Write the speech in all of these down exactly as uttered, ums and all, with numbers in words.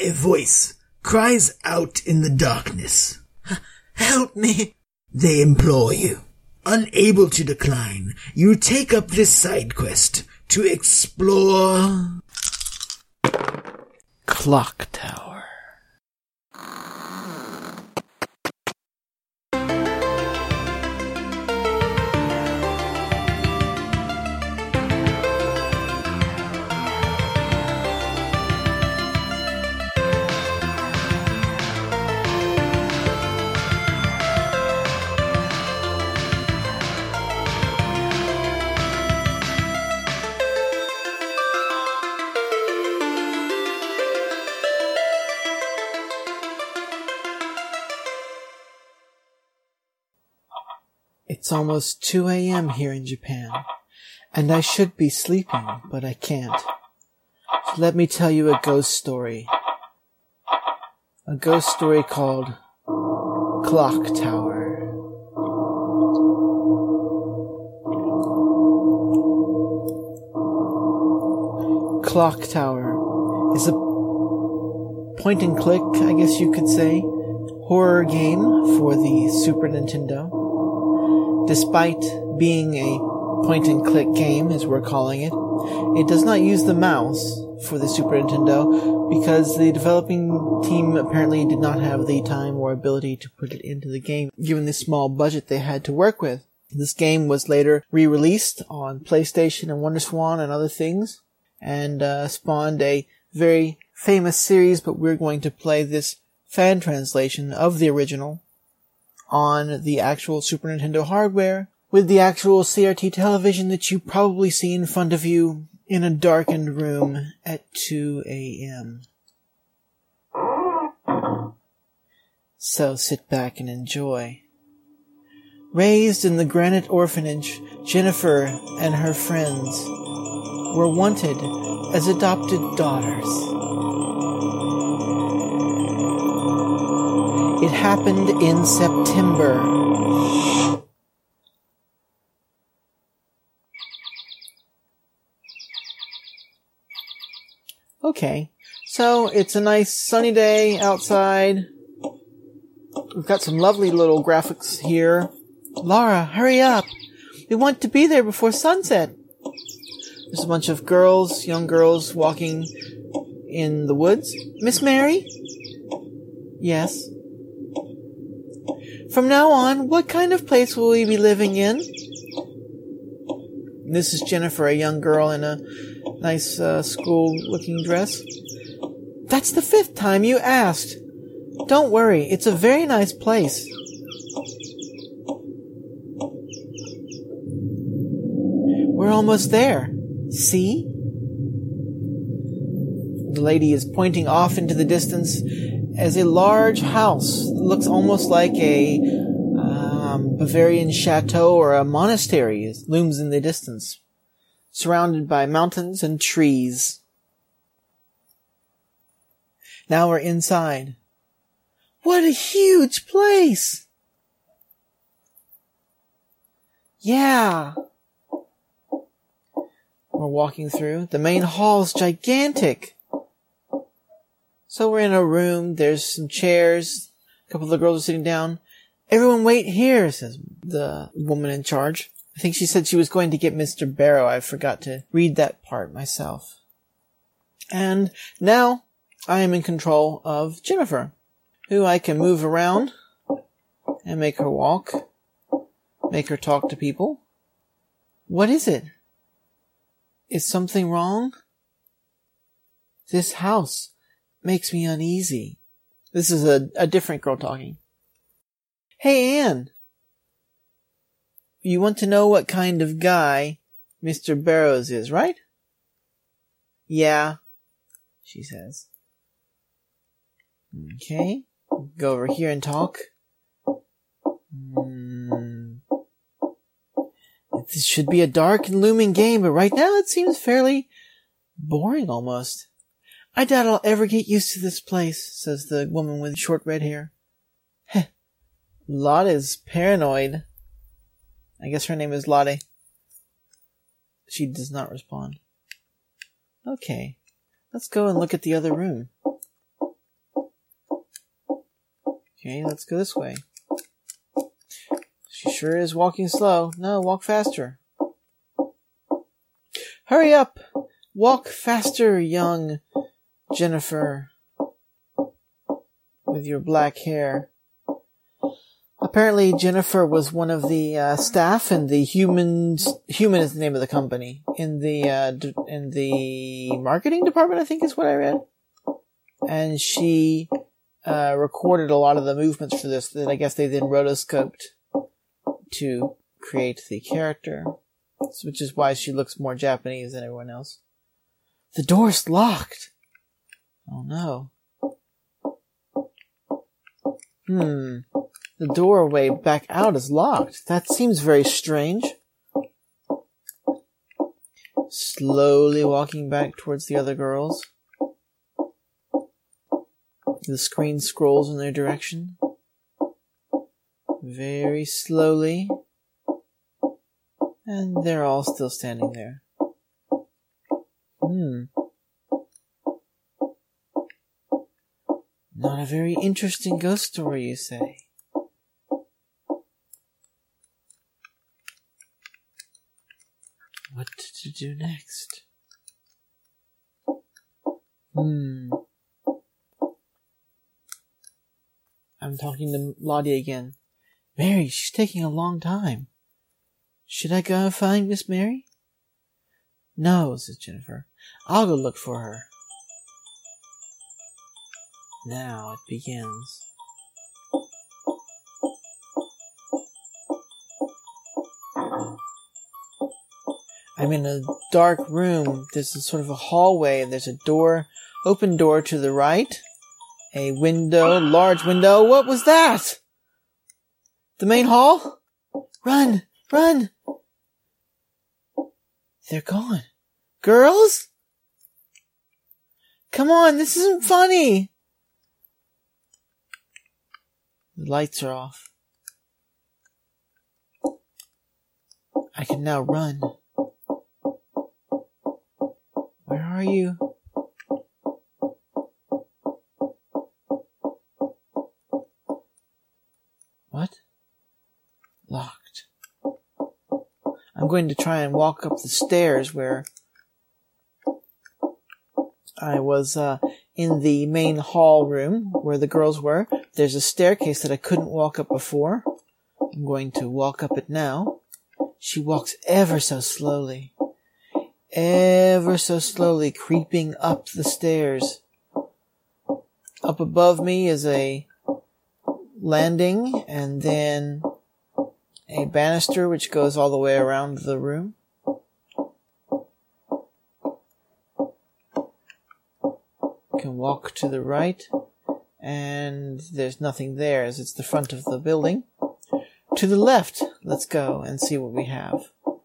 A voice cries out in the darkness. Help me! They implore you. Unable to decline, you take up this side quest to explore... Clock Tower. It's almost two a.m. here in Japan, and I should be sleeping, but I can't. So let me tell you a ghost story. A ghost story called Clock Tower. Clock Tower is a point and click, I guess you could say, horror game for the Super Nintendo. Despite being a point-and-click game, as we're calling it, it does not use the mouse for the Super Nintendo because the developing team apparently did not have the time or ability to put it into the game, given the small budget they had to work with. This game was later re-released on PlayStation and WonderSwan and other things, and uh, spawned a very famous series, but we're going to play this fan translation of the original on the actual Super Nintendo hardware, with the actual C R T television that you probably see in front of you in a darkened room at two a.m. So sit back and enjoy. Raised in the Granite Orphanage, Jennifer and her friends were wanted as adopted daughters. It happened in September. Okay, so it's a nice sunny day outside. We've got some lovely little graphics here. Laura, hurry up! We want to be there before sunset. There's a bunch of girls, young girls, walking in the woods. Miss Mary? Yes. From now on, what kind of place will we be living in? This is Jennifer, a young girl in a nice uh, school-looking dress. That's the fifth time you asked. Don't worry, it's a very nice place. We're almost there. See? The lady is pointing off into the distance as a large house. It looks almost like a um, Bavarian chateau or a monastery. It looms in the distance, surrounded by mountains and trees. Now we're inside. What a huge place! Yeah. We're walking through. The main hall's gigantic. So we're in a room. There's some chairs. A couple of the girls are sitting down. Everyone wait here, says the woman in charge. I think she said she was going to get Mister Barrow. I forgot to read that part myself. And now I am in control of Jennifer, who I can move around and make her walk, make her talk to people. What is it? Is something wrong? This house makes me uneasy. This is a, a different girl talking. Hey, Anne. You want to know what kind of guy Mister Barrows is, right? Yeah, she says. Okay, go over here and talk. Mm. This should be a dark and looming game, but right now it seems fairly boring almost. I doubt I'll ever get used to this place, says the woman with short red hair. Heh. Lotte is paranoid. I guess her name is Lotte. She does not respond. Okay, let's go and look at the other room. Okay, let's go this way. She sure is walking slow. No, walk faster. Hurry up! Walk faster, young Jennifer, with your black hair. Apparently, Jennifer was one of the uh, staff in the humans. Human is the name of the company in the uh, d- in the marketing department. I think is what I read, and she uh, recorded a lot of the movements for this. That I guess they then rotoscoped to create the character, which is why she looks more Japanese than everyone else. The door's locked. Oh no. Hmm. The doorway back out is locked. That seems very strange. Slowly walking back towards the other girls. The screen scrolls in their direction. Very slowly. And they're all still standing there. Hmm. Not a very interesting ghost story, you say? What to do next? Hmm. I'm talking to Lottie again. Mary, she's taking a long time. Should I go and find Miss Mary? No, says Jennifer. I'll go look for her. Now it begins. I'm in a dark room. There's a sort of a hallway. There's a door, open door to the right. A window, large window. What was that? The main hall? Run, run. They're gone. Girls? Come on, this isn't funny. The lights are off. I can now run. Where are you? What? Locked. I'm going to try and walk up the stairs where I was uh, in the main hall room where the girls were. There's a staircase that I couldn't walk up before. I'm going to walk up it now. She walks ever so slowly. Ever so slowly creeping up the stairs. Up above me is a landing and then a banister which goes all the way around the room. You can walk to the right and there's nothing there as it's the front of the building. To the left, let's go and see what we have.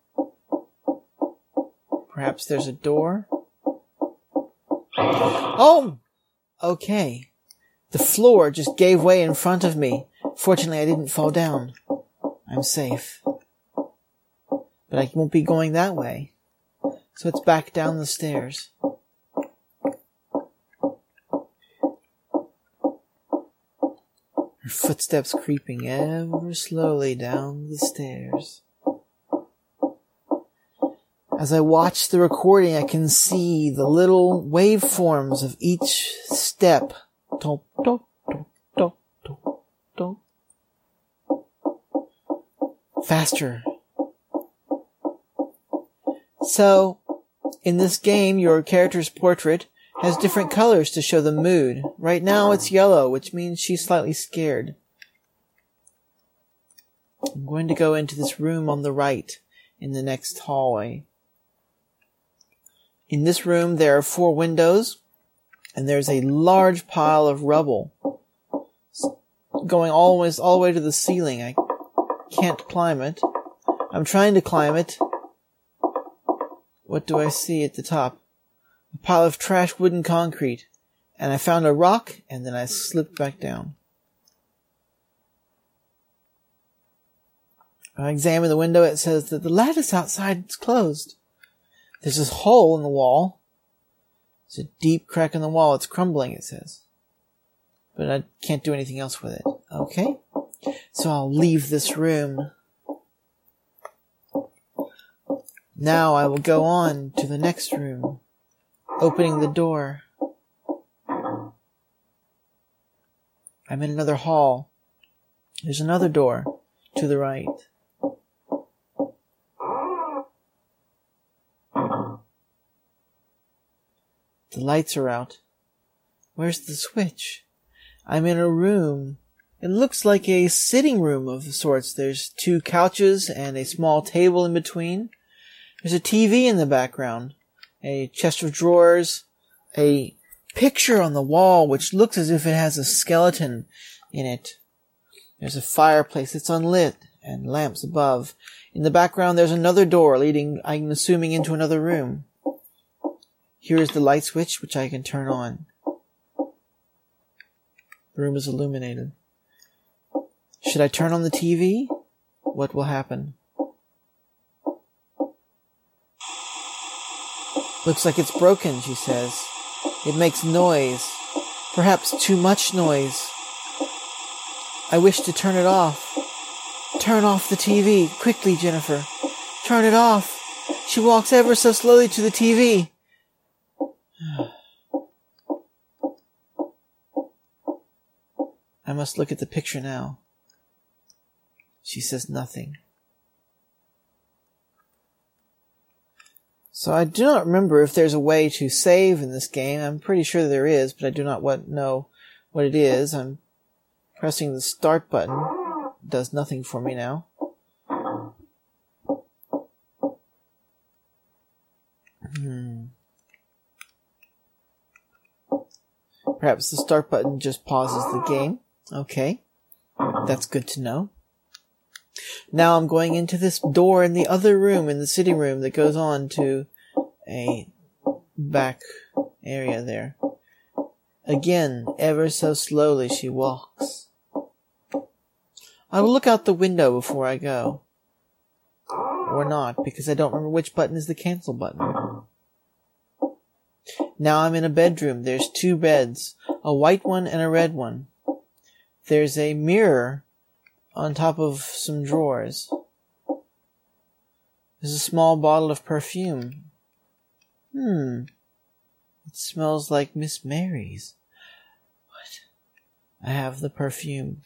Perhaps there's a door. Oh! Okay. The floor just gave way in front of me. Fortunately, I didn't fall down. I'm safe. But I won't be going that way. So it's back down the stairs. Her footsteps creeping ever slowly down the stairs. As I watch the recording, I can see the little waveforms of each step. Top, top, top, top, top, top. Faster. So, in this game, your character's portrait has different colors to show the mood. Right now it's yellow, which means she's slightly scared. I'm going to go into this room on the right in the next hallway. In this room there are four windows, and there's a large pile of rubble going almost all the way to the ceiling. I can't climb it. I'm trying to climb it. What do I see at the top? A pile of trash wooden concrete. And I found a rock, and then I slipped back down. I examine the window. It says that the lattice outside is closed. There's this hole in the wall. There's a deep crack in the wall. It's crumbling, it says. But I can't do anything else with it. Okay. So I'll leave this room. Now I will go on to the next room, opening the door. I'm in another hall. There's another door to the right. The lights are out. Where's the switch? I'm in a room. It looks like a sitting room of sorts. There's two couches and a small table in between. There's a T V in the background, a chest of drawers, a picture on the wall which looks as if it has a skeleton in it. There's a fireplace that's unlit and lamps above. In the background there's another door leading, I'm assuming, into another room. Here is the light switch which I can turn on. The room is illuminated. Should I turn on the T V? What will happen? Looks like it's broken, she says. It makes noise. Perhaps too much noise. I wish to turn it off. Turn off the T V. Quickly, Jennifer. Turn it off. She walks ever so slowly to the T V. I must look at the picture now. She says nothing. So I do not remember if there's a way to save in this game. I'm pretty sure there is, but I do not what, know what it is. I'm pressing the start button. It does nothing for me now. Hmm. Perhaps the start button just pauses the game. Okay. That's good to know. Now I'm going into this door in the other room, in the sitting room, that goes on to a back area there. Again, ever so slowly she walks. I will look out the window before I go. Or not, because I don't remember which button is the cancel button. Now I'm in a bedroom. There's two beds, a white one and a red one. There's a mirror on top of some drawers. There's a small bottle of perfume. Hmm. It smells like Miss Mary's. What? I have the perfume.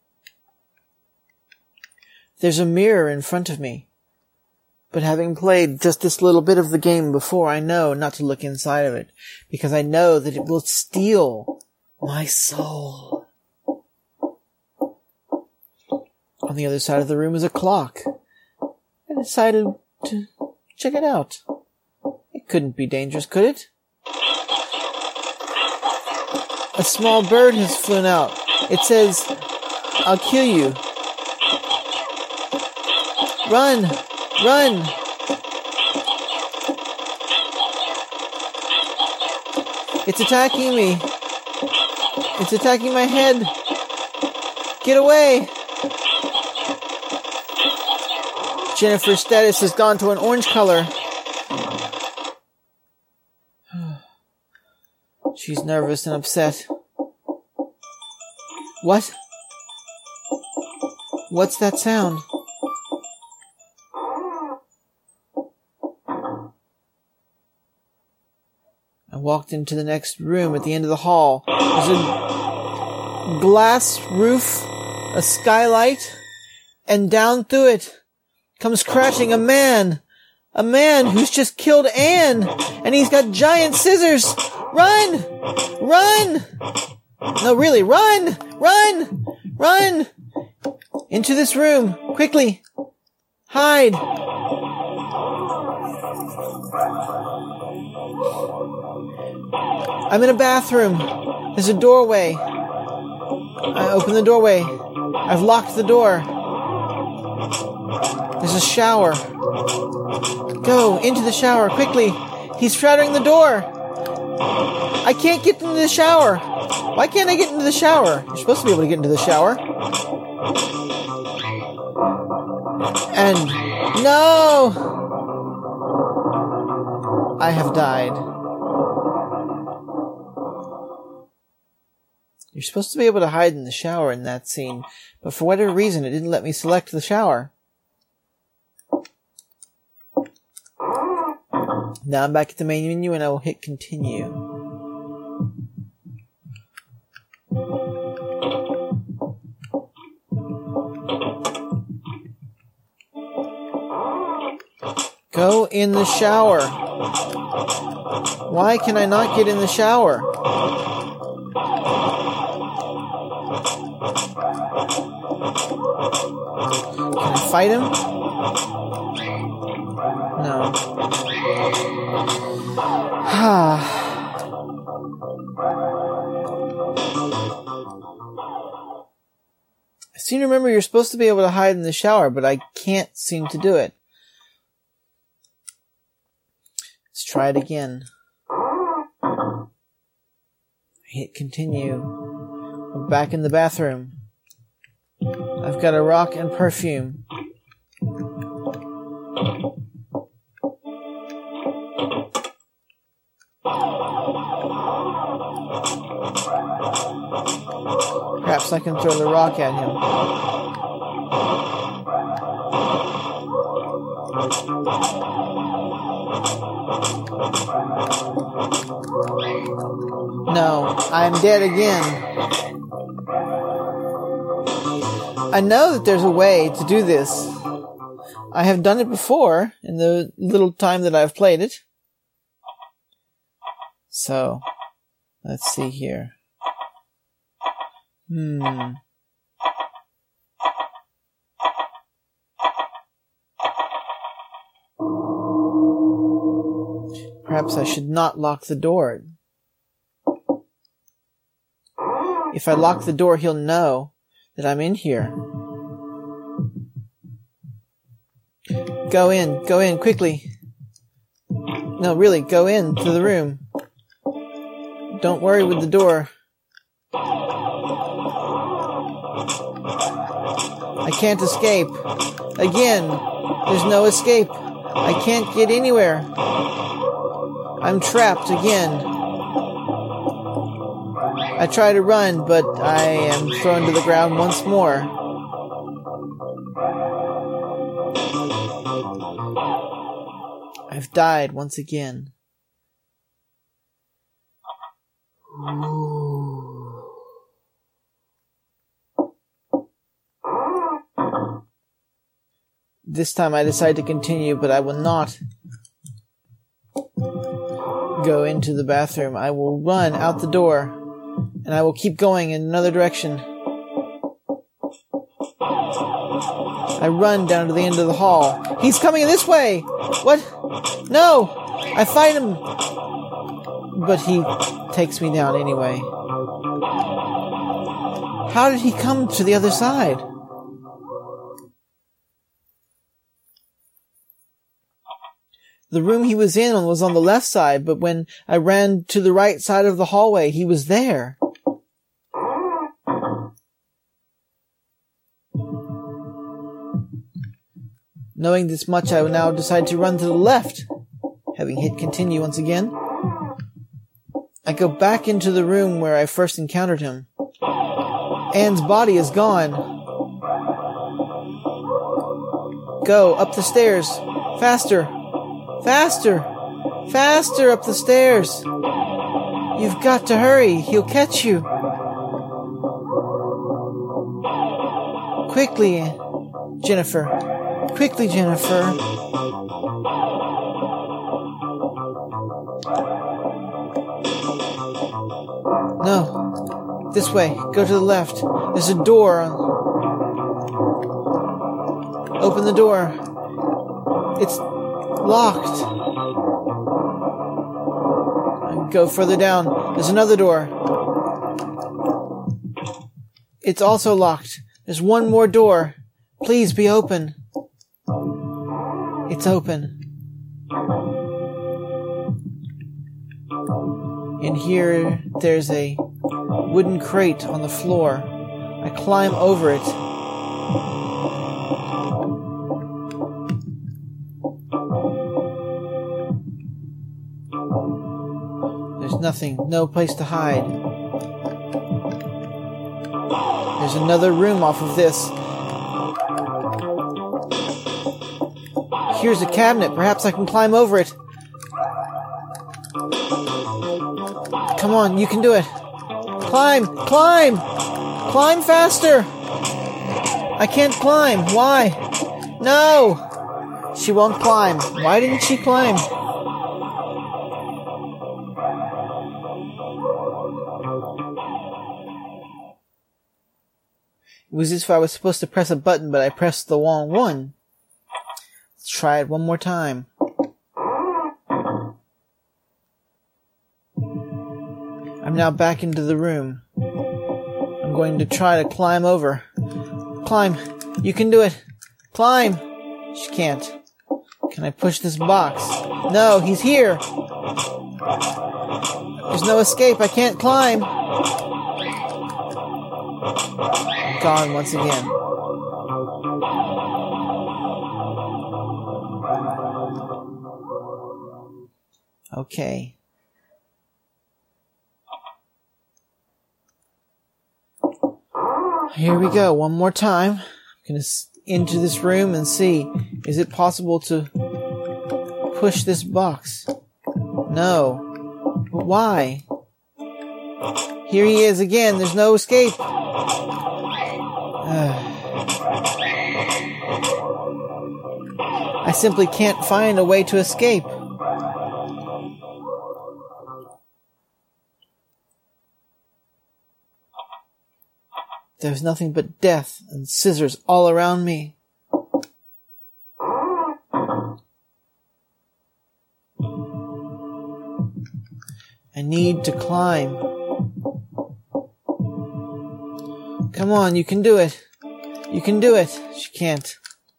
There's a mirror in front of me. But having played just this little bit of the game before, I know not to look inside of it, because I know that it will steal my soul. On the other side of the room is a clock. I decided to check it out. It couldn't be dangerous, could it? A small bird has flown out. It says, "I'll kill you." Run! Run! It's attacking me. It's attacking my head. Get away! Jennifer's status has gone to an orange color. She's nervous and upset. What? What's that sound? I walked into the next room at the end of the hall. There's a glass roof, a skylight, and down through it comes crashing a man. A man who's just killed Anne, and he's got giant scissors. Run! Run! No, really, run! Run! Run! Into this room, quickly! Hide! I'm in a bathroom. There's a doorway. I open the doorway. I've locked the door. There's a shower. Go into the shower, quickly. He's shattering the door. I can't get into the shower. Why can't I get into the shower? You're supposed to be able to get into the shower. And no! I have died. You're supposed to be able to hide in the shower in that scene, but for whatever reason, it didn't let me select the shower. Now I'm back at the main menu and I will hit continue. Go in the shower. Why can I not get in the shower? Can I fight him? No. I seem to remember you're supposed to be able to hide in the shower, but I can't seem to do it. Let's try it again. Hit continue. I'm back in the bathroom. I've got a rock and perfume. Perhaps I can throw the rock at him. No, I'm dead again. I know that there's a way to do this. I have done it before in the little time that I've played it. So, let's see here. Hmm. Perhaps I should not lock the door. If I lock the door, he'll know that I'm in here. Go in, go in, quickly. No, really, go in to the room. Don't worry with the door. I can't escape. Again, there's no escape. I can't get anywhere. I'm trapped again. I try to run, but I am thrown to the ground once more. I've died once again. Ooh. This time I decide to continue, but I will not go into the bathroom. I will run out the door, and I will keep going in another direction. I run down to the end of the hall. He's coming this way! What? No! I fight him! But he takes me down anyway. How did he come to the other side? The room he was in was on the left side, but when I ran to the right side of the hallway, he was there. Knowing this much, I will now decide to run to the left. Having hit continue once again, I go back into the room where I first encountered him. Anne's body is gone. Go up the stairs. Faster. Faster! Faster up the stairs! You've got to hurry! He'll catch you! Quickly, Jennifer! Quickly, Jennifer! No! This way! Go to the left! There's a door! Open the door! It's locked. Go further down. There's another door. It's also locked. There's one more door. Please be open. It's open. In here, there's a wooden crate on the floor. I climb over it. Nothing. No place to hide. There's another room off of this. Here's a cabinet. Perhaps I can climb over it. Come on, you can do it. Climb! Climb! Climb faster! I can't climb. Why? No! She won't climb. Why didn't she climb? It was as if I was supposed to press a button, but I pressed the wrong one. Let's try it one more time. I'm now back into the room. I'm going to try to climb over. Climb. You can do it. Climb. She can't. Can I push this box? No, he's here. There's no escape. I can't climb. Gone once again. Okay. Here we go. One more time. I'm going to into this room and see. Is it possible to push this box? No. But why? Here he is again. There's no escape. I simply can't find a way to escape. There's nothing but death and scissors all around me. I need to climb. Come on, you can do it. You can do it. She can't.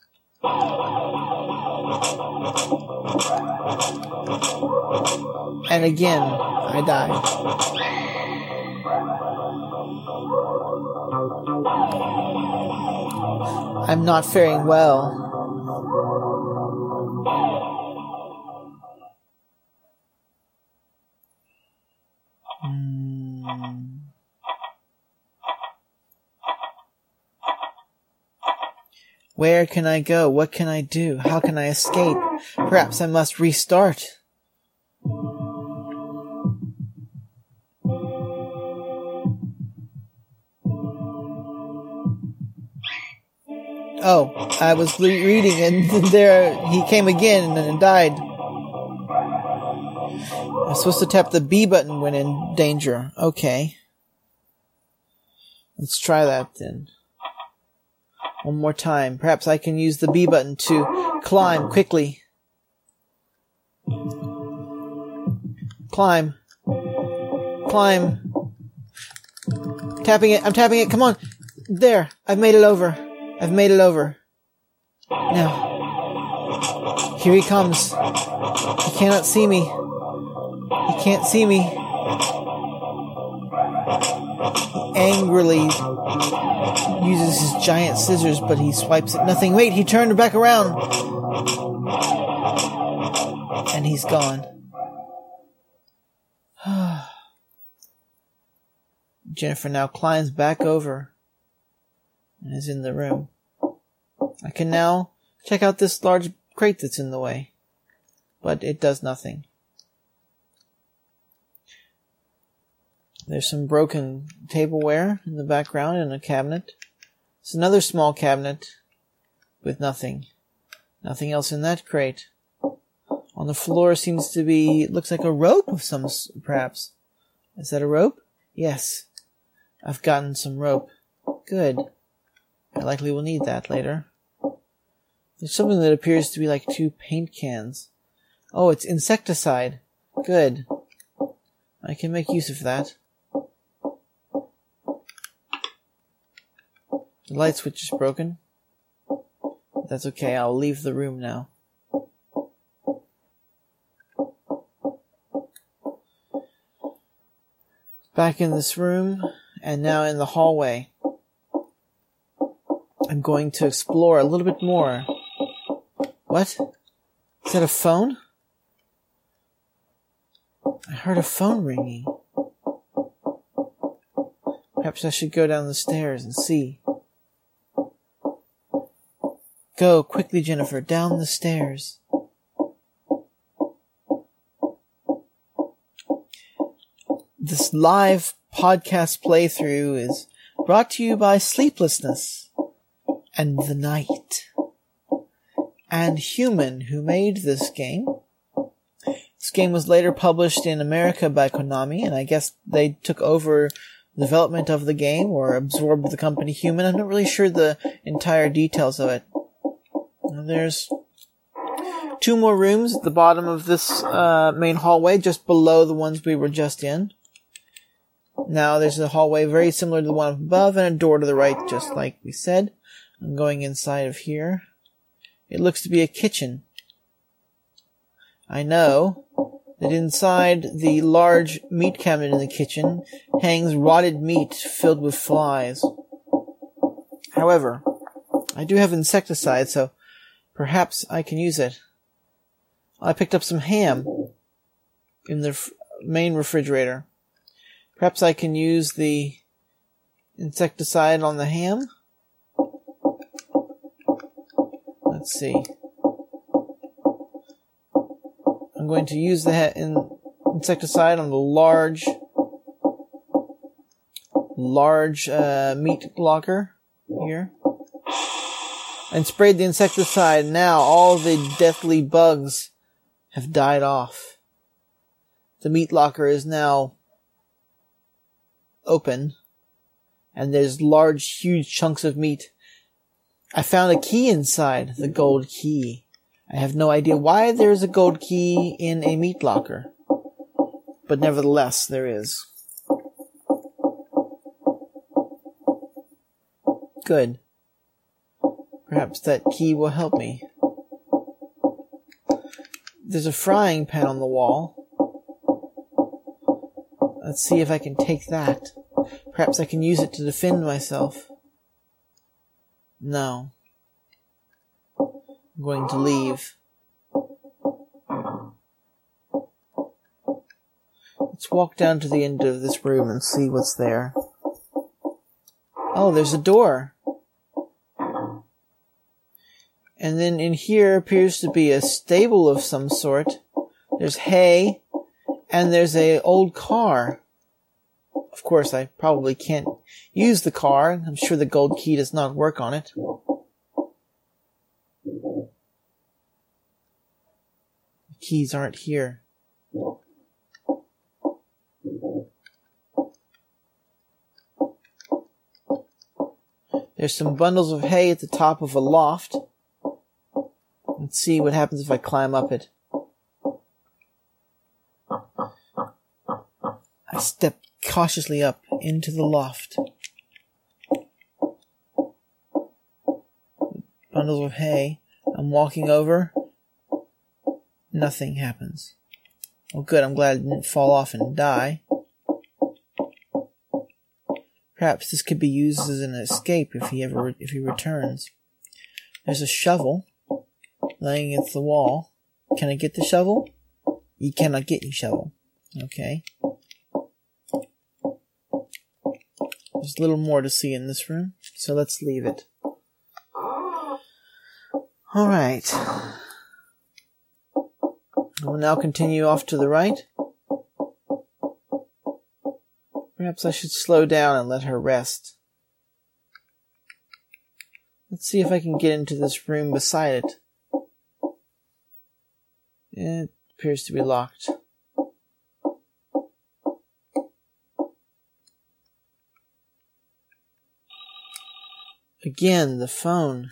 And again, I died. I'm not faring well. Hmm. Where can I go? What can I do? How can I escape? Perhaps I must restart. Oh, I was le- reading and there he came again and died. I was supposed to tap the B button when in danger. Okay. Let's try that then. One more time. Perhaps I can use the B button to climb quickly. Climb. Climb. Tapping it. I'm tapping it. Come on. There. I've made it over. I've made it over. Now. Here he comes. He cannot see me. He can't see me. He angrily uses his giant scissors, but he swipes at nothing. Wait, he turned back around. And he's gone. Jennifer now climbs back over and is in the room. I can now check out this large crate that's in the way, but it does nothing. There's some broken tableware in the background and a cabinet. There's another small cabinet with nothing. Nothing else in that crate. On the floor seems to be, looks like a rope of some, perhaps. Is that a rope? Yes. I've gotten some rope. Good. I likely will need that later. There's something that appears to be like two paint cans. Oh, it's insecticide. Good. I can make use of that. The light switch is broken. That's okay, I'll leave the room now. Back in this room, and now in the hallway. I'm going to explore a little bit more. What? Is that a phone? I heard a phone ringing. Perhaps I should go down the stairs and see. Go quickly, Jennifer, down the stairs. This live podcast playthrough is brought to you by Sleeplessness and the Night and Human, who made this game. This game was later published in America by Konami, and I guess they took over the development of the game or absorbed the company Human. I'm not really sure the entire details of it. There's two more rooms at the bottom of this uh, main hallway, just below the ones we were just in. Now there's a hallway very similar to the one above and a door to the right, just like we said. I'm going inside of here. It looks to be a kitchen. I know that inside the large meat cabinet in the kitchen hangs rotted meat filled with flies. However, I do have insecticide, so perhaps I can use it. I picked up some ham in the f- main refrigerator. Perhaps I can use the insecticide on the ham? Let's see. I'm going to use the ha- in- insecticide on the large, large uh, meat locker here. And sprayed the insecticide. Now all the deathly bugs have died off. The meat locker is now open. And there's large, huge chunks of meat. I found a key inside, the gold key. I have no idea why there's a gold key in a meat locker. But nevertheless, there is. Good. Perhaps that key will help me. There's a frying pan on the wall. Let's see if I can take that. Perhaps I can use it to defend myself. No. I'm going to leave. Let's walk down to the end of this room and see what's there. Oh, there's a door. And then in here appears to be a stable of some sort. There's hay, and there's a old car. Of course, I probably can't use the car. I'm sure the gold key does not work on it. The keys aren't here. There's some bundles of hay at the top of a loft. Let's see what happens if I climb up it. I step cautiously up into the loft. Bundles of hay. I'm walking over. Nothing happens. Oh good, I'm glad I didn't fall off and die. Perhaps this could be used as an escape if he ever if he returns. There's a shovel laying against the wall. Can I get the shovel? You cannot get your shovel. Okay. There's a little more to see in this room, so let's leave it. Alright. We'll now continue off to the right. Perhaps I should slow down and let her rest. Let's see if I can get into this room beside it. It appears to be locked. Again, the phone.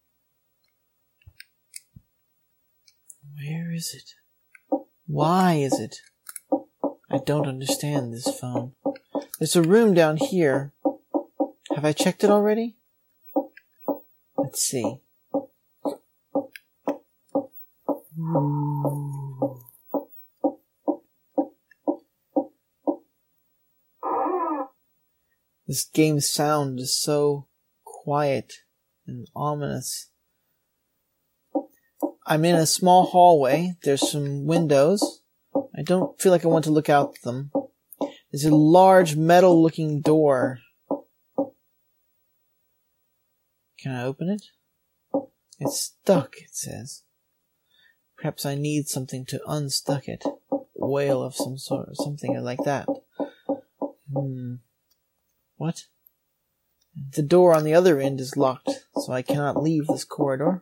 Where is it? Why is it? I don't understand this phone. There's a room down here. Have I checked it already? Let's see. Ooh. This game's sound is so quiet and ominous. I'm in a small hallway. There's some windows. I don't feel like I want to look out them. There's a large metal-looking door Can I open it? It's stuck, it says. Perhaps I need something to unstuck it. Whale of some sort, something like that. Hmm. What? The door on the other end is locked, so I cannot leave this corridor.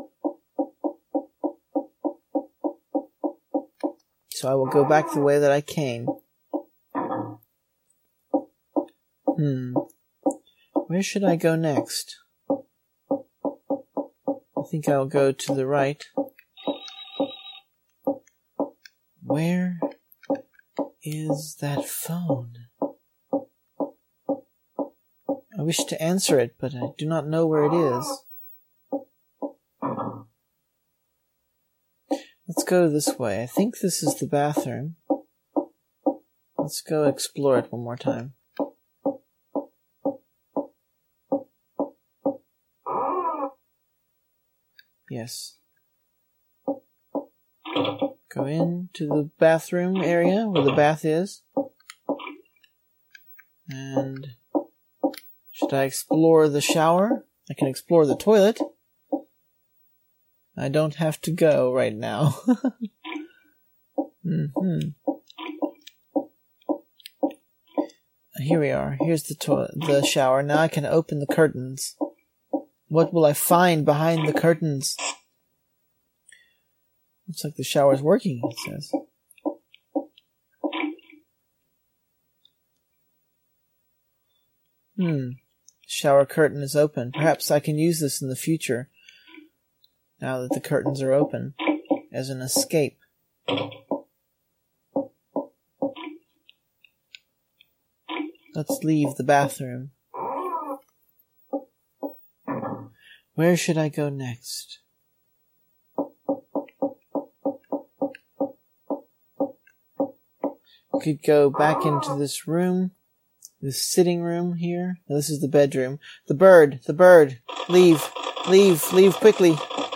So I will go back the way that I came. Hmm. Where should I go next? I think I'll go to the right. Where is that phone? I wish to answer it, but I do not know where it is. Let's go this way. I think this is the bathroom. Let's go explore it one more time. Yes. Go into the bathroom area where the bath is. And should I explore the shower? I can explore the toilet. I don't have to go right now. mm-hmm. Here we are. Here's the toilet, the shower. Now I can open the curtains. What will I find behind the curtains? Looks like the shower's working, it says. Hmm. Shower curtain is open. Perhaps I can use this in the future, now that the curtains are open, as an escape. Let's leave the bathroom. Where should I go next? We could go back into this room, this sitting room here. No, this is the bedroom. The bird, the bird, leave, leave, leave quickly.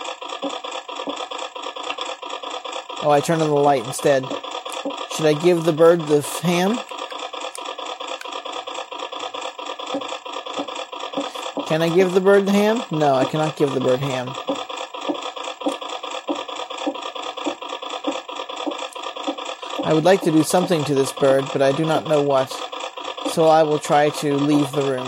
Oh, I turned on the light instead. Should I give the bird the ham? Can I give the bird the ham? No, I cannot give the bird ham. I would like to do something to this bird, but I do not know what. So I will try to leave the room.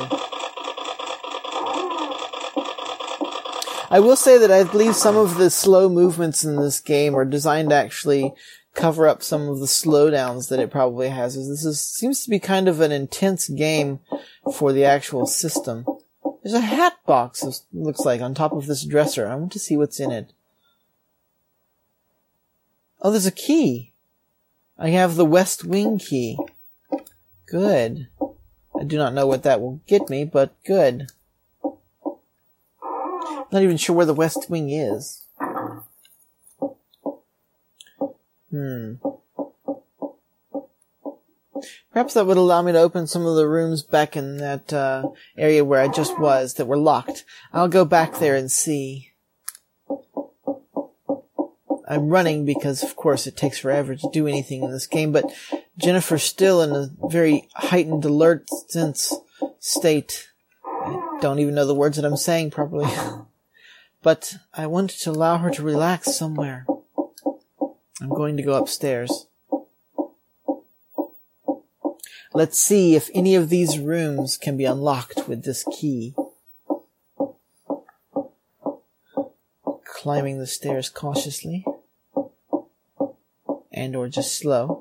I will say that I believe some of the slow movements in this game are designed to actually cover up some of the slowdowns that it probably has. This is, seems to be kind of an intense game for the actual system. There's a hat box, it looks like, on top of this dresser. I want to see what's in it. Oh, there's a key. I have the West Wing key. Good. I do not know what that will get me, but good. Not even sure where the West Wing is. Hmm. Perhaps that would allow me to open some of the rooms back in that uh, area where I just was that were locked. I'll go back there and see. I'm running because, of course, it takes forever to do anything in this game, but Jennifer's still in a very heightened alert sense state. I don't even know the words that I'm saying properly. But I wanted to allow her to relax somewhere. I'm going to go upstairs. Let's see if any of these rooms can be unlocked with this key. Climbing the stairs cautiously. And or just slow.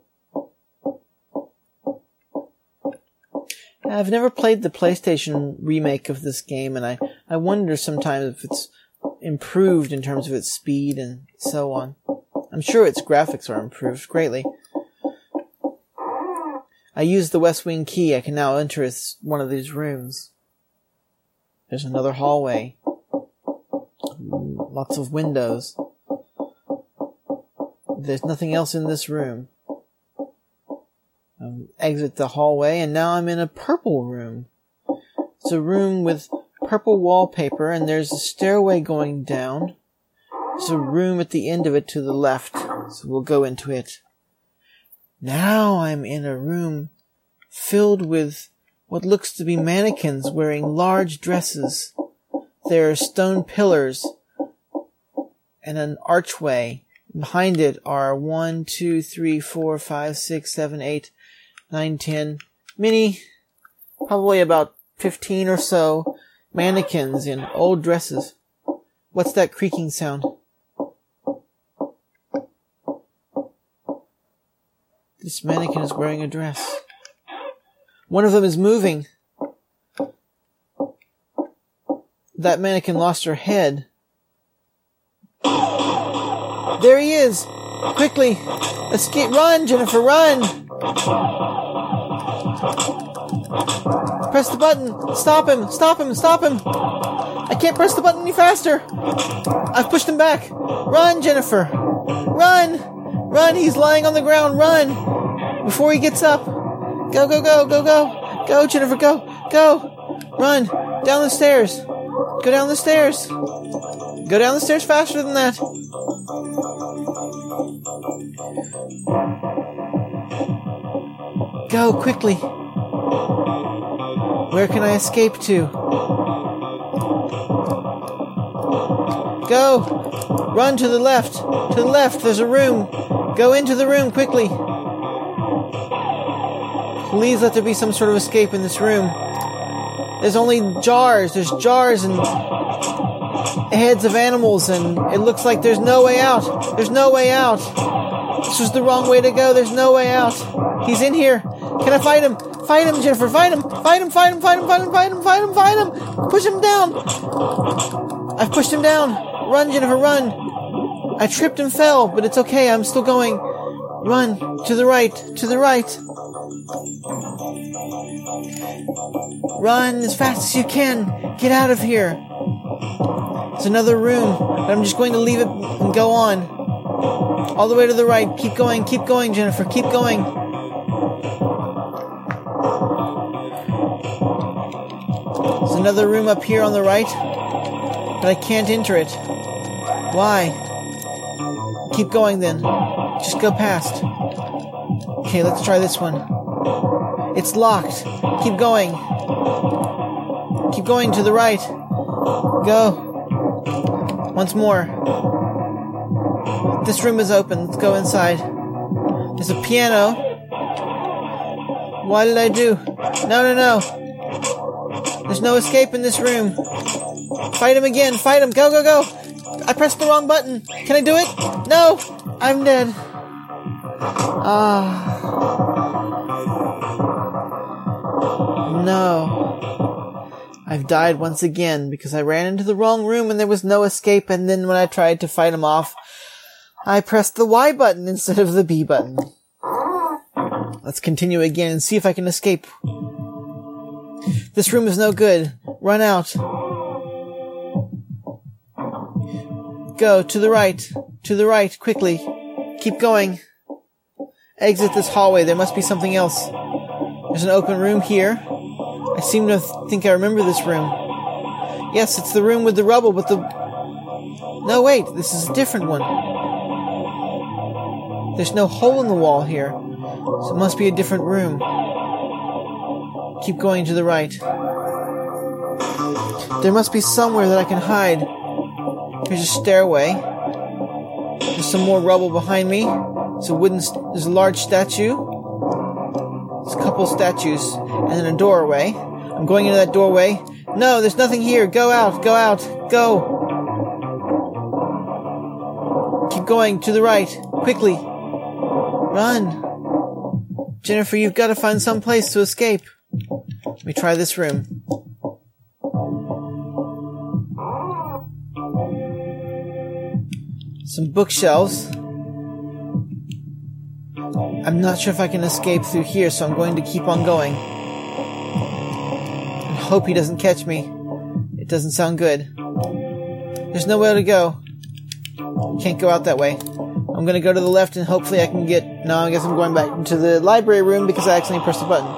I've never played the PlayStation remake of this game, and I, I wonder sometimes if it's improved in terms of its speed and so on. I'm sure its graphics are improved greatly. I used the West Wing key. I can now enter one of these rooms. There's another hallway. Lots of windows. There's nothing else in this room. I exit the hallway, and now I'm in a purple room. It's a room with purple wallpaper, and there's a stairway going down. There's a room at the end of it to the left, so we'll go into it. Now I'm in a room filled with what looks to be mannequins wearing large dresses. There are stone pillars and an archway. Behind it are one, two, three, four, five, six, seven, eight, nine, ten, many, probably about fifteen or so mannequins in old dresses. What's that creaking sound? This mannequin is wearing a dress. One of them is moving. That mannequin lost her head. There he is! Quickly! Escape! Run, Jennifer, run! Press the button! Stop him! Stop him! Stop him! I can't press the button any faster! I've pushed him back! Run, Jennifer! Run! Run! He's lying on the ground! Run! Before he gets up! Go, go, go, go, go! Go, Jennifer, go! Go! Run! Down the stairs! Go down the stairs! Go down the stairs faster than that! Go, quickly! Where can I escape to? Go! Run to the left! To the left, there's a room! Go into the room, quickly! Please let there be some sort of escape in this room. There's only jars. There's jars and heads of animals, and it looks like there's no way out. There's no way out. This was the wrong way to go. There's no way out. He's in here. Can I fight him? Fight him, Jennifer. Fight him. Fight him, fight him, fight him, fight him, fight him, fight him, fight him. Push him down. I've pushed him down. Run, Jennifer, run. I tripped and fell, but it's okay. I'm still going. Run. To the right. To the right. Run as fast as you can. Get out of here. There's another room, but I'm just going to leave it and go on. All the way to the right. Keep going, keep going, Jennifer. Keep going. There's another room up here on the right, but I can't enter it. Why? Keep going then. Just go past. Okay, let's try this one. It's locked. Keep going. Keep going to the right. Go. Once more. This room is open. Let's go inside. There's a piano. Why did I do? No, no, no. There's no escape in this room. Fight him again. Fight him. Go, go, go. I pressed the wrong button. Can I do it? No. I'm dead. Ah. No. I've died once again because I ran into the wrong room and there was no escape, and then when I tried to fight him off, I pressed the Y button instead of the B button. Let's continue again and see if I can escape. This room is no good. Run out. Go, to the right. To the right, quickly. Keep going. Exit this hallway. There must be something else. There's an open room here. I seem to think I remember this room. Yes, it's the room with the rubble, but the... No, wait, this is a different one. There's no hole in the wall here, so it must be a different room. Keep going to the right. There must be somewhere that I can hide. Here's a stairway. There's some more rubble behind me. There's a wooden... St- there's a large statue. There's a couple statues. And then a doorway. I'm going into that doorway. No, there's nothing here. Go out. Go out. Go. Keep going to the right. Quickly. Run. Jennifer, you've got to find some place to escape. Let me try this room. Some bookshelves. I'm not sure if I can escape through here, so I'm going to keep on going. And hope he doesn't catch me. It doesn't sound good. There's nowhere to go. Can't go out that way. I'm going to go to the left and hopefully I can get... No, I guess I'm going back into the library room because I accidentally pressed the button.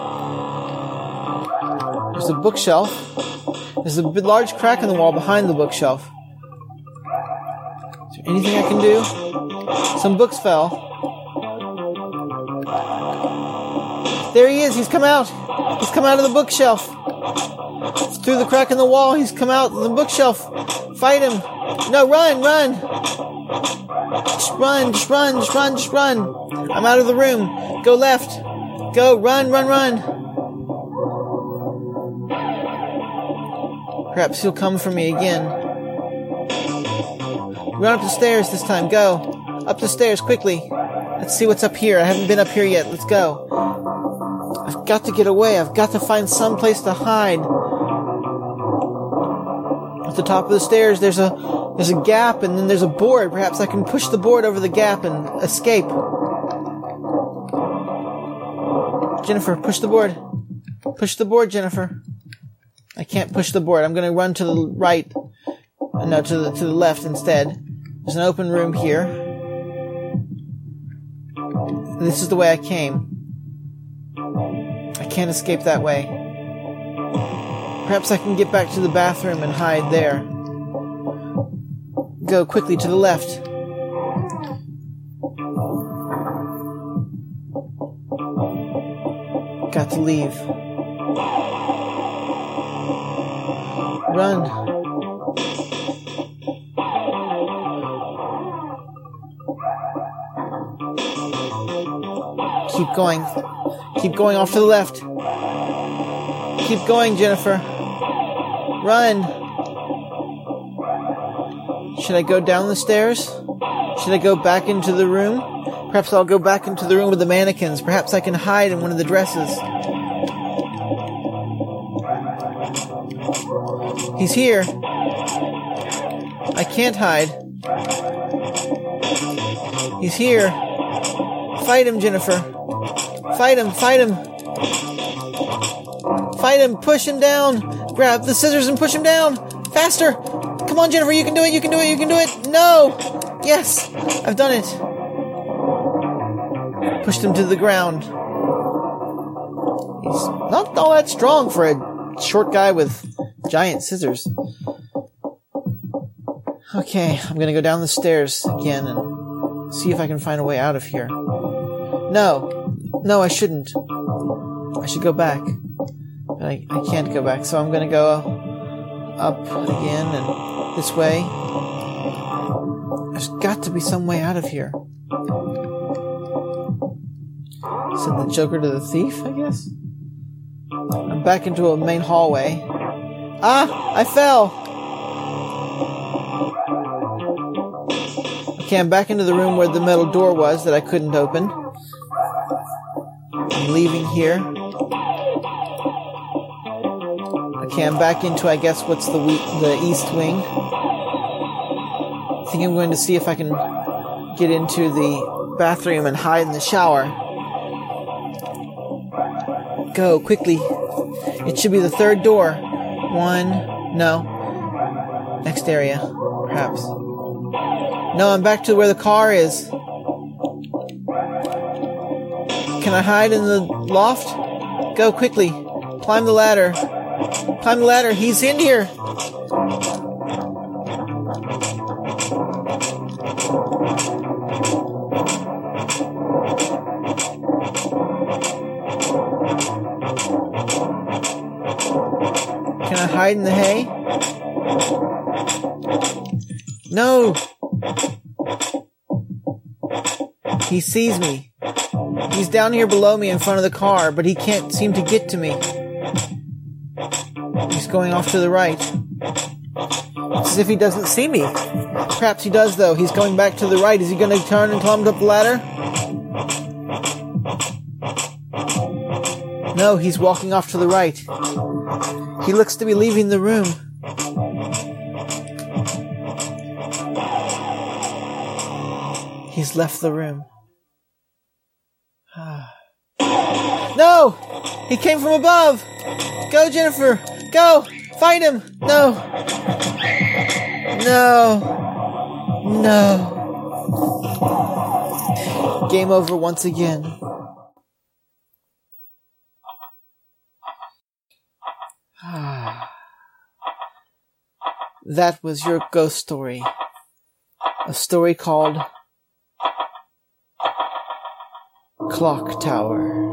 There's a bookshelf. There's a large crack in the wall behind the bookshelf. Is there anything I can do? Some books fell. There he is. He's come out. He's come out of the bookshelf. Through the crack in the wall, he's come out the bookshelf. Fight him. No, run, run. Just run, just run, just run, just run. I'm out of the room. Go left. Go, run, run, run. Perhaps he'll come for me again. Run up the stairs this time. Go. Up the stairs, quickly. Let's see what's up here. I haven't been up here yet. Let's go. I've got to get away. I've got to find some place to hide. At the top of the stairs, there's a there's a gap, and then there's a board. Perhaps I can push the board over the gap and escape. Jennifer, push the board. Push the board, Jennifer. I can't push the board. I'm going to run to the right. No, to the to the left instead. There's an open room here. This is the way I came. I can't escape that way. Perhaps I can get back to the bathroom and hide there. Go quickly to the left. Got to leave. Run. Keep going. Keep going off to the left. Keep going, Jennifer. Run. Should I go down the stairs? Should I go back into the room? Perhaps I'll go back into the room with the mannequins. Perhaps I can hide in one of the dresses. He's here. I can't hide. He's here. Fight him, Jennifer. Fight him, fight him. Fight him, push him down. Grab the scissors and push him down. Faster. Come on, Jennifer, you can do it, you can do it, you can do it. No. Yes, I've done it. Pushed him to the ground. He's not all that strong for a short guy with giant scissors. Okay, I'm gonna go down the stairs again and see if I can find a way out of here. No. No, I shouldn't. I should go back. But I, I can't go back, so I'm gonna go up again and this way. There's got to be some way out of here. Said the Joker to the thief, I guess? I'm back into a main hallway. Ah! I fell! Okay, I'm back into the room where the metal door was that I couldn't open. I'm leaving here. Okay, I'm back into, I guess, what's the we- the east wing. I think I'm going to see if I can get into the bathroom and hide in the shower. Go, quickly. It should be the third door. One, no. Next area, perhaps. No, I'm back to where the car is. Can I hide in the loft? Go, quickly. Climb the ladder. Climb the ladder. He's in here. Can I hide in the hay? No! He sees me. He's down here below me in front of the car, but he can't seem to get to me. He's going off to the right. It's as if he doesn't see me. Perhaps he does, though. He's going back to the right. Is he going to turn and climb up the ladder? No, he's walking off to the right. He looks to be leaving the room. He's left the room. No! He came from above! Go, Jennifer! Go! Fight him! No! No! No! Game over once again. That was your ghost story. A story called Clock Tower.